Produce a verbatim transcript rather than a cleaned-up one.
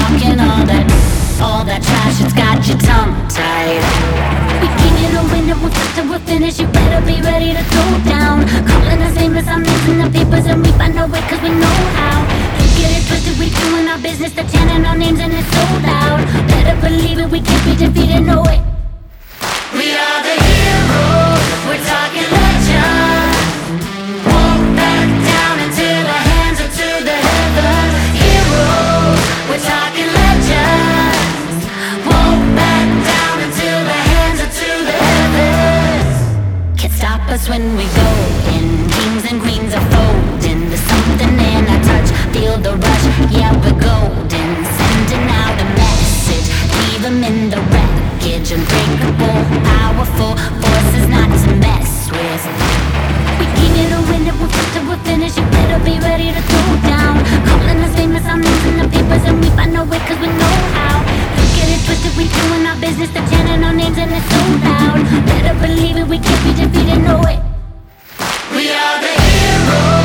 talking all that, all that trash, it's got you tongue-tied. We came here to win and we're first and we're finished. You better be ready to throw down. Calling us famous, I'm missing the papers, and we find our way cause we know how. Don't get it twisted, we doing our business, they're chanting our names and it's so loud. Better believe it, we can't be defeated, no way. We are the heroes, we're talking legends. Won't back down until our hands are to the heavens. Heroes, we're talking legends. Won't back down until our hands are to the heavens. Can't stop us when we go in. Kings and queens are folding. There's something in our touch, feel the rush, yeah we're golden. Sending out a message, leave them in the wreckage. Unbreakable, powerful, forces not to mess with. We came here to win it, we're first and we're finished. You better be ready to throw down. Calling us famous, I'm in the papers, and we find our way cause we know how. Don't get it twisted, we doing our business, they're chanting our names and it's so loud. Better believe it, we can't be defeated, no way. We are the heroes.